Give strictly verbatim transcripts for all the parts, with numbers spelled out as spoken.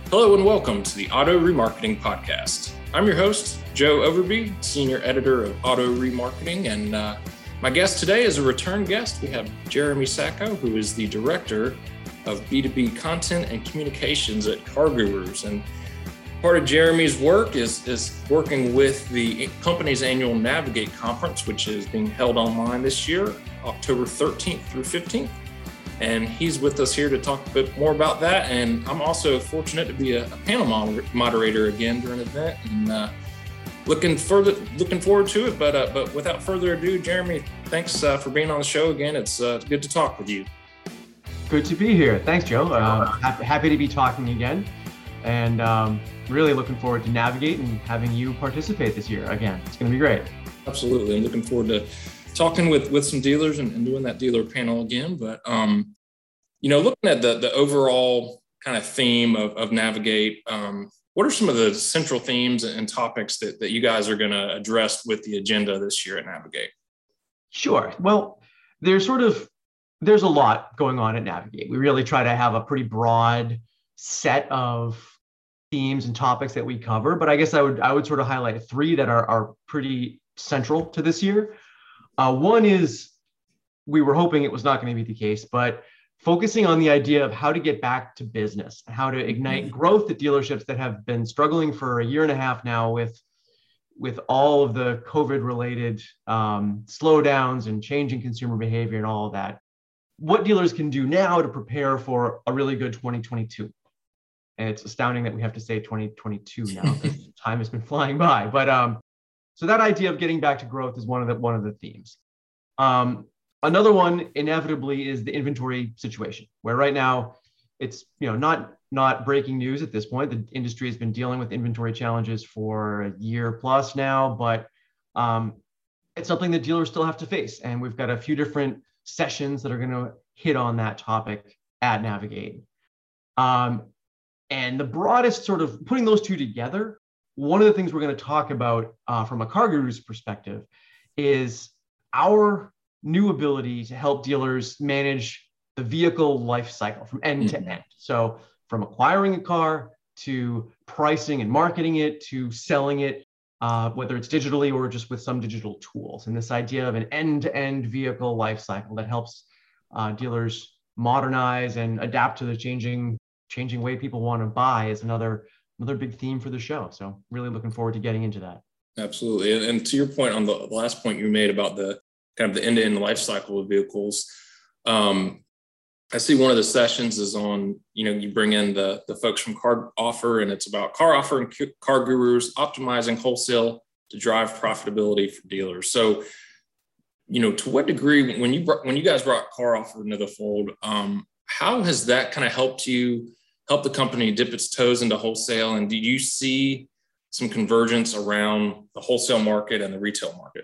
Hello and welcome to the Auto Remarketing Podcast. I'm your host, Joe Overby, Senior Editor of Auto Remarketing, and uh, my guest today is a return guest. We have Jeremy Sacco, who is the Director of B two B Content and Communications at CarGurus. And part of Jeremy's work is, is working with the company's annual Navigate Conference, which is being held online this year, October thirteenth through fifteenth. And he's with us here to talk a bit more about that. And I'm also fortunate to be a, a panel moder- moderator again during the event, and uh, looking further looking forward to it. But uh, but without further ado, Jeremy, thanks uh, for being on the show again. It's uh, good to talk with you. Good to be here. Thanks, Joe. Uh, happy, happy to be talking again, and um, really looking forward to Navigate and having you participate this year again. It's going to be great. Absolutely. I'm looking forward to talking with, with some dealers and, and doing that dealer panel again. But, um, you know, looking at the, the overall kind of theme of, of Navigate, um, what are some of the central themes and topics that, that you guys are going to address with the agenda this year at Navigate? Sure. Well, there's sort of, there's a lot going on at Navigate. We really try to have a pretty broad set of themes and topics that we cover, but I guess I would, I would sort of highlight three that are, are pretty central to this year. Uh, one is, we were hoping it was not going to be the case, but focusing on the idea of how to get back to business, how to ignite growth at dealerships that have been struggling for a year and a half now with, with all of the COVID-related um, slowdowns and changing consumer behavior and all of that. What dealers can do now to prepare for a really good twenty twenty-two. And it's astounding that we have to say twenty twenty-two now, because time has been flying by. But um, so that idea of getting back to growth is one of the one of the themes. Um, another one, inevitably, is the inventory situation, where right now it's you know not not breaking news at this point. The industry has been dealing with inventory challenges for a year plus now, but um, it's something that dealers still have to face. And we've got a few different sessions that are going to hit on that topic at Navigate. Um, and the broadest sort of putting those two together, one of the things we're going to talk about uh, from a CarGurus perspective is our new ability to help dealers manage the vehicle life cycle from end mm-hmm. to end. So from acquiring a car to pricing and marketing it to selling it, uh, whether it's digitally or just with some digital tools. And this idea of an end-to-end vehicle life cycle that helps uh, dealers modernize and adapt to the changing, changing way people want to buy is another Another big theme for the show. So really looking forward to getting into that. Absolutely. And, and to your point on the last point you made about the kind of the end-to-end life cycle of vehicles, um, I see one of the sessions is on, you know, you bring in the, the folks from CarOffer, and it's about CarOffer and CarGurus optimizing wholesale to drive profitability for dealers. So, you know, to what degree, when you brought, when you guys brought CarOffer into the fold, um, how has that kind of helped you help the company dip its toes into wholesale? And do you see some convergence around the wholesale market and the retail market?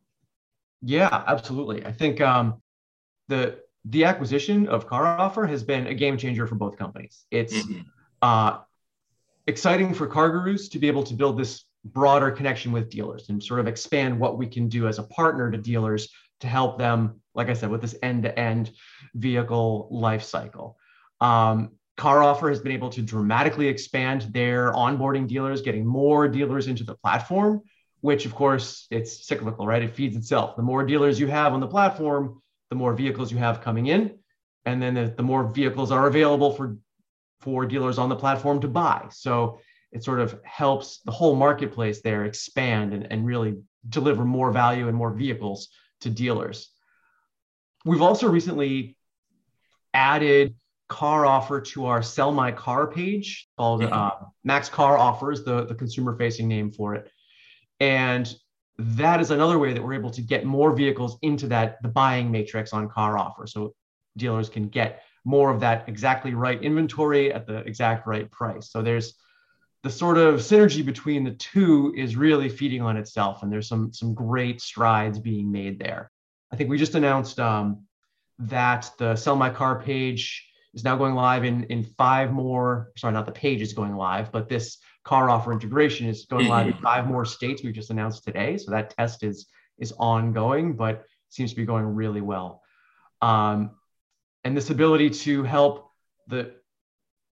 Yeah, absolutely. I think um, the the acquisition of CarOffer has been a game changer for both companies. It's mm-hmm. uh, exciting for CarGurus to be able to build this broader connection with dealers and sort of expand what we can do as a partner to dealers to help them, like I said, with this end-to-end vehicle life cycle. Um, CarOffer has been able to dramatically expand their onboarding dealers, getting more dealers into the platform, which of course it's cyclical, right? It feeds itself. The more dealers you have on the platform, the more vehicles you have coming in. And then the, the more vehicles are available for, for dealers on the platform to buy. So it sort of helps the whole marketplace there expand and, and really deliver more value and more vehicles to dealers. We've also recently added CarOffer to our Sell My Car page called mm-hmm. uh, Max Car Offers, the, the consumer-facing name for it. And that is another way that we're able to get more vehicles into that the buying matrix on CarOffer, so dealers can get more of that exactly right inventory at the exact right price. So there's the sort of synergy between the two is really feeding on itself, and there's some some great strides being made there. I think we just announced um, that the Sell My Car page is now going live in, in five more, sorry, not the page is going live, but this CarOffer integration is going live in five more states we just announced today. So that test is, is ongoing, but seems to be going really well. Um, and this ability to help the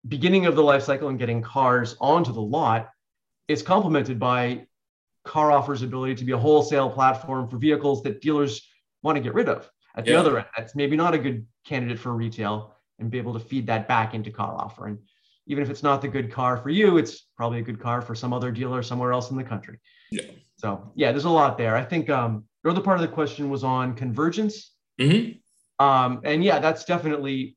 beginning of the life cycle and getting cars onto the lot is complemented by CarOffer's ability to be a wholesale platform for vehicles that dealers want to get rid of. At the yeah. other end, that's maybe not a good candidate for retail, and be able to feed that back into CarOffer. And even if it's not the good car for you, it's probably a good car for some other dealer somewhere else in the country. Yeah. So yeah, there's a lot there. I think um, the other part of the question was on convergence. Mm-hmm. Um, and yeah, that's definitely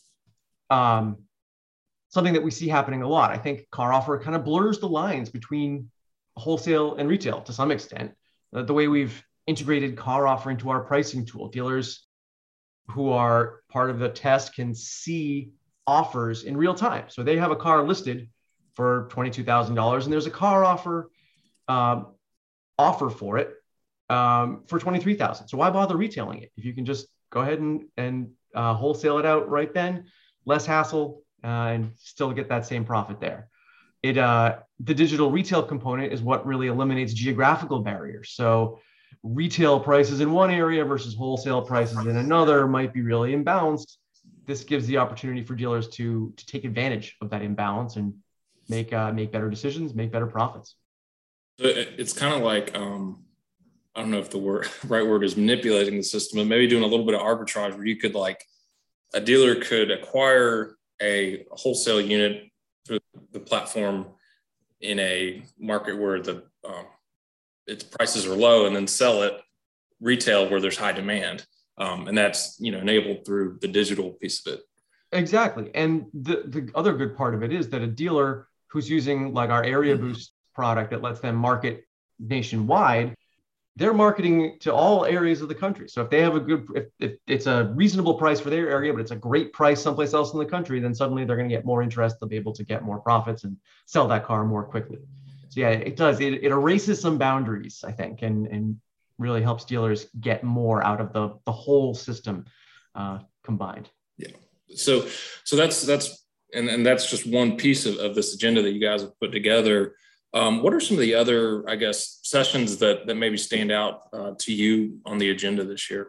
um, something that we see happening a lot. I think CarOffer kind of blurs the lines between wholesale and retail to some extent. Uh, the way we've integrated CarOffer into our pricing tool, dealers who are part of the test can see offers in real time. So they have a car listed for twenty-two thousand dollars, and there's a CarOffer um, offer for it um, for twenty-three thousand dollars. So why bother retailing it if you can just go ahead and, and uh, wholesale it out right then, less hassle, uh, and still get that same profit there. It uh, the digital retail component is what really eliminates geographical barriers. So retail prices in one area versus wholesale prices in another might be really imbalanced. This gives the opportunity for dealers to, to take advantage of that imbalance and make uh, make better decisions, make better profits. It's kind of like, um, I don't know if the word, right word is manipulating the system, but maybe doing a little bit of arbitrage where you could like, a dealer could acquire a wholesale unit through the platform in a market where the um, its prices are low, and then sell it retail where there's high demand. Um, and that's, you know, enabled through the digital piece of it. Exactly. And the, the other good part of it is that a dealer who's using like our Area Boost product that lets them market nationwide, they're marketing to all areas of the country. So if they have a good, if, if it's a reasonable price for their area, but it's a great price someplace else in the country, then suddenly they're going to get more interest. They'll be able to get more profits and sell that car more quickly. So yeah, it does. It, it erases some boundaries, I think, and, and really helps dealers get more out of the, the whole system uh, combined. Yeah. So, so that's, that's, and, and that's just one piece of, of this agenda that you guys have put together. Um, what are some of the other, I guess, sessions that, that maybe stand out uh, to you on the agenda this year?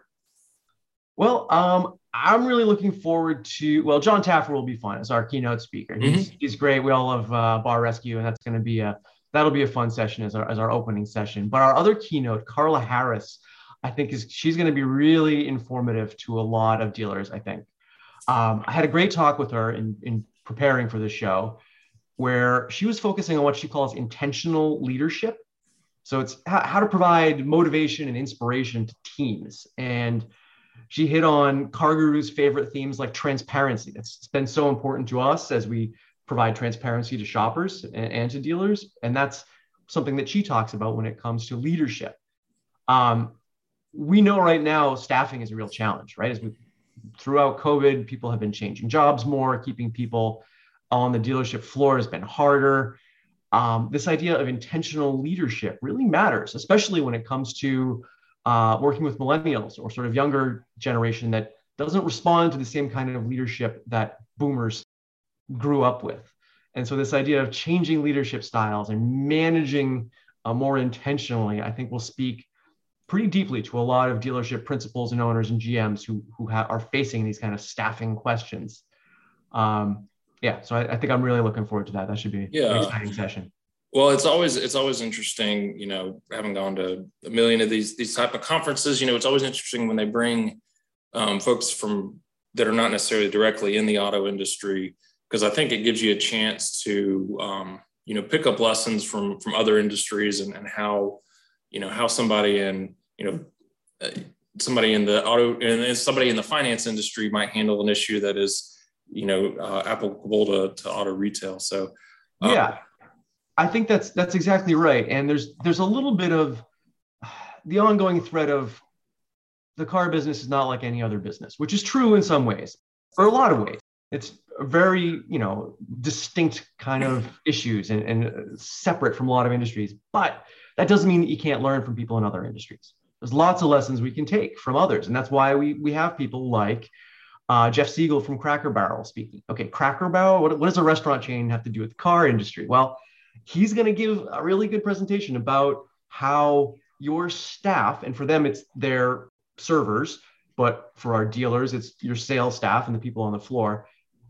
Well, um, I'm really looking forward to, well, John Taffer will be fun as our keynote speaker. He's, mm-hmm. he's great. We all love uh, Bar Rescue, and that's going to be a, that'll be a fun session as our, as our opening session. But our other keynote, Carla Harris, I think is, she's going to be really informative to a lot of dealers, I think. Um, I had a great talk with her in, in preparing for the show, where she was focusing on what she calls intentional leadership. So it's how, how to provide motivation and inspiration to teams. And she hit on CarGurus' favorite themes like transparency. That's been so important to us as we provide transparency to shoppers and, and to dealers. And that's something that she talks about when it comes to leadership. Um, we know right now staffing is a real challenge, right? As we throughout COVID, people have been changing jobs more, keeping people on the dealership floor has been harder. Um, this idea of intentional leadership really matters, especially when it comes to uh, working with millennials or sort of younger generation that doesn't respond to the same kind of leadership that boomers grew up with. And so this idea of changing leadership styles and managing uh, more intentionally, I think will speak pretty deeply to a lot of dealership principals and owners and G Ms who, who ha- are facing these kind of staffing questions. Um, yeah, so I, I think I'm really looking forward to that. That should be yeah. an exciting session. Well, it's always it's always interesting, you know, having gone to a million of these these type of conferences, you know, it's always interesting when they bring um, folks from that are not necessarily directly in the auto industry, because I think it gives you a chance to, um, you know, pick up lessons from from other industries and, and how, you know, how somebody in, you know, uh, somebody in the auto and somebody in the finance industry might handle an issue that is, you know, uh, applicable to, to auto retail. So, um, yeah, I think that's, that's exactly right. And there's, there's a little bit of the ongoing thread of the car business is not like any other business, which is true in some ways, or a lot of ways. It's a very, you know, distinct kind of issues and, and separate from a lot of industries, but that doesn't mean that you can't learn from people in other industries. There's lots of lessons we can take from others. And that's why we, we have people like Uh, Jeff Siegel from Cracker Barrel speaking. Okay, Cracker Barrel, what, what does a restaurant chain have to do with the car industry? Well, he's going to give a really good presentation about how your staff, and for them, it's their servers, but for our dealers, it's your sales staff and the people on the floor,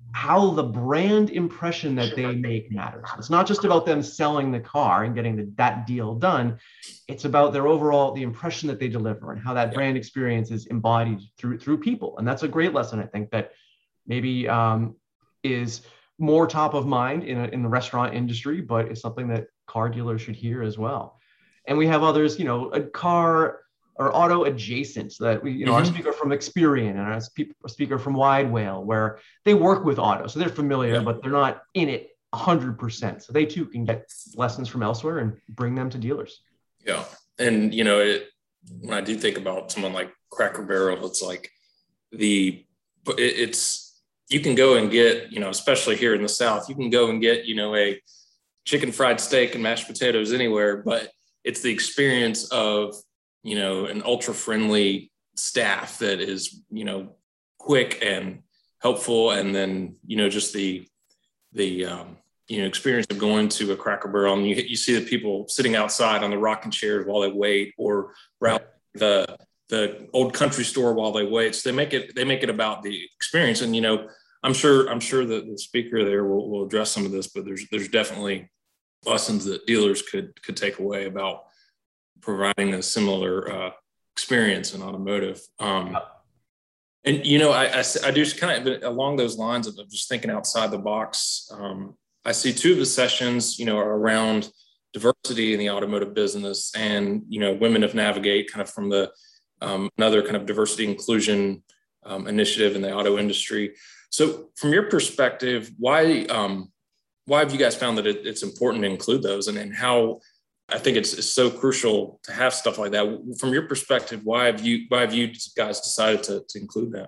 how the brand impression that they make matters. It's not just about them selling the car and getting the, that deal done. It's about their overall, the impression that they deliver and how that brand experience is embodied through, through people. And that's a great lesson, I think, that maybe um, is more top of mind in, a, in the restaurant industry, but it's something that car dealers should hear as well. And we have others, you know, a car or auto adjacent, so that we, you know, mm-hmm. our speaker from Experian and our speaker from Wide Whale, where they work with auto, so they're familiar, yeah. but they're not in it one hundred percent. So they too can get lessons from elsewhere and bring them to dealers. Yeah, and you know, it, when I do think about someone like Cracker Barrel, it's like the, it, it's you can go and get, you know, especially here in the South, you can go and get, you know, a chicken fried steak and mashed potatoes anywhere, but it's the experience of, you know, an ultra friendly staff that is, you know, quick and helpful. And then, you know, just the, the, um, you know, experience of going to a Cracker Barrel and you, you see the people sitting outside on the rocking chairs while they wait, or around the, the old country store while they wait. So they make it, they make it about the experience. And, you know, I'm sure, I'm sure that the speaker there will, will address some of this, but there's, there's definitely lessons that dealers could, could take away about providing a similar uh, experience in automotive. Um, and, you know, I, I, I do kind of along those lines of just thinking outside the box. Um, I see two of the sessions, you know, are around diversity in the automotive business and, you know, Women of Navigate kind of from the um, another kind of diversity inclusion um, initiative in the auto industry. So from your perspective, why, um, why have you guys found that it, it's important to include those, and, and how, I think it's, it's so crucial to have stuff like that. From your perspective, why have you why have you guys decided to, to include that?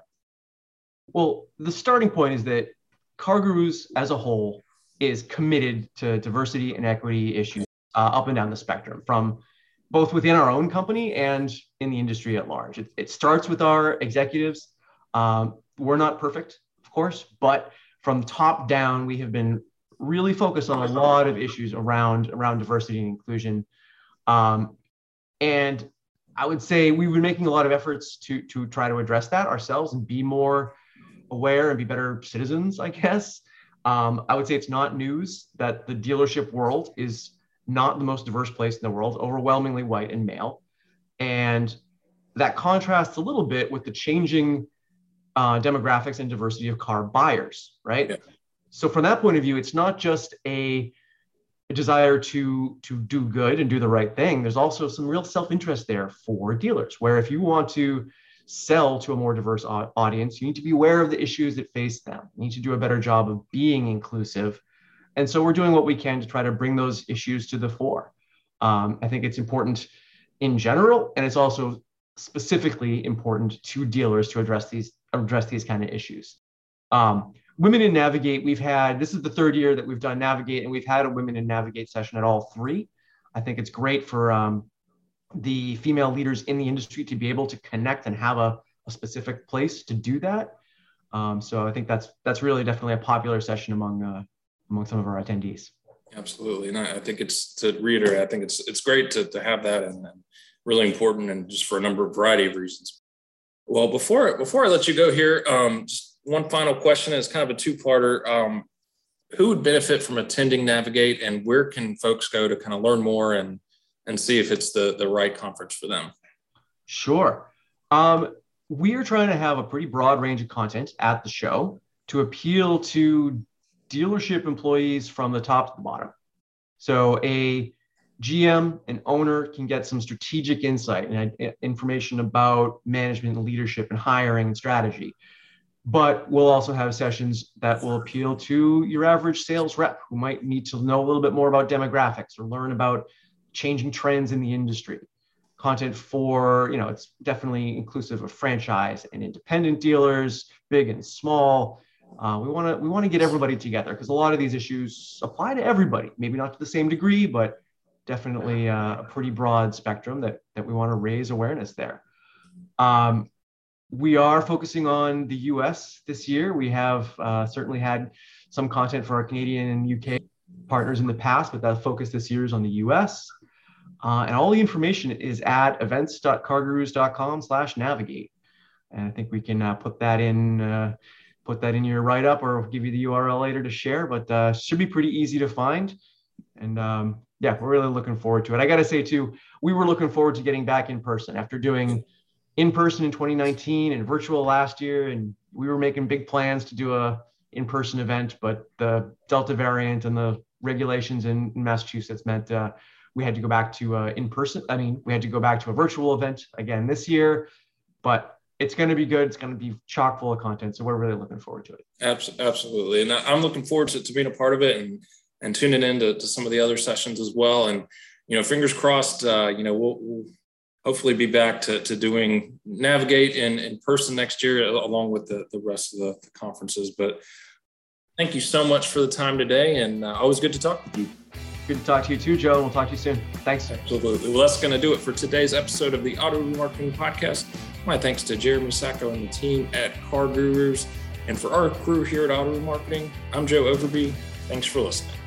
Well, the starting point is that CarGurus as a whole is committed to diversity and equity issues uh, up and down the spectrum, from both within our own company and in the industry at large. It, it starts with our executives. Um, we're not perfect, of course, but from top down, we have been really focused on a lot of issues around, around diversity and inclusion. Um, and I would say we've been making a lot of efforts to, to try to address that ourselves and be more aware and be better citizens, I guess. Um, I would say it's not news that the dealership world is not the most diverse place in the world, overwhelmingly white and male. And that contrasts a little bit with the changing uh, demographics and diversity of car buyers, right? Yeah. So from that point of view, it's not just a, a desire to, to do good and do the right thing. There's also some real self-interest there for dealers, where if you want to sell to a more diverse audience, you need to be aware of the issues that face them. You need to do a better job of being inclusive. And so we're doing what we can to try to bring those issues to the fore. Um, I think it's important in general, and it's also specifically important to dealers to address these, address these kind of issues. Um, Women in Navigate, we've had, this is the third year that we've done Navigate, and we've had a Women in Navigate session at all three. I think it's great for um, the female leaders in the industry to be able to connect and have a, a specific place to do that. Um, so I think that's that's really definitely a popular session among uh, among some of our attendees. Absolutely, and I, I think it's, to reiterate, I think it's it's great to, to have that, and, and really important, and just for a number of variety of reasons. Well, before before I let you go here, um, just one final question is kind of a two-parter. Um, who would benefit from attending Navigate, and where can folks go to kind of learn more and, and see if it's the, the right conference for them? Sure. Um, we are trying to have a pretty broad range of content at the show to appeal to dealership employees from the top to the bottom. So a G M and owner can get some strategic insight and information about management and leadership and hiring and strategy. But we'll also have sessions that will appeal to your average sales rep who might need to know a little bit more about demographics or learn about changing trends in the industry. Content for, you know, it's definitely inclusive of franchise and independent dealers, big and small. Uh, we want to we want to get everybody together because a lot of these issues apply to everybody, maybe not to the same degree, but definitely uh, a pretty broad spectrum that, that we want to raise awareness there. Um, we are focusing on the U S this year. We have uh, certainly had some content for our Canadian and U K partners in the past, but that focus this year is on the U S. Uh, and all the information is at events dot car gurus dot com slash navigate. And I think we can uh, put that in, uh, put that in your write-up or give you the U R L later to share, but uh, should be pretty easy to find. And um, yeah, we're really looking forward to it. I got to say too, we were looking forward to getting back in person after doing in person in twenty nineteen and virtual last year. And we were making big plans to do a in-person event, but the Delta variant and the regulations in Massachusetts meant uh, we had to go back to uh, in person. I mean, we had to go back to a virtual event again this year, but it's going to be good. It's going to be chock full of content. So we're really looking forward to it. Absolutely. And I'm looking forward to, to being a part of it and, and tuning in to, to some of the other sessions as well. And, you know, fingers crossed, uh, you know, we'll, we'll hopefully be back to, to doing Navigate in, in person next year, along with the, the rest of the, the conferences. But thank you so much for the time today. And uh, always good to talk with you. Good to talk to you too, Joe. We'll talk to you soon. Thanks. Absolutely. Well, that's going to do it for today's episode of the Auto Remarketing Podcast. My thanks to Jeremy Sacco and the team at CarGurus. And for our crew here at Auto Remarketing, I'm Joe Overby. Thanks for listening.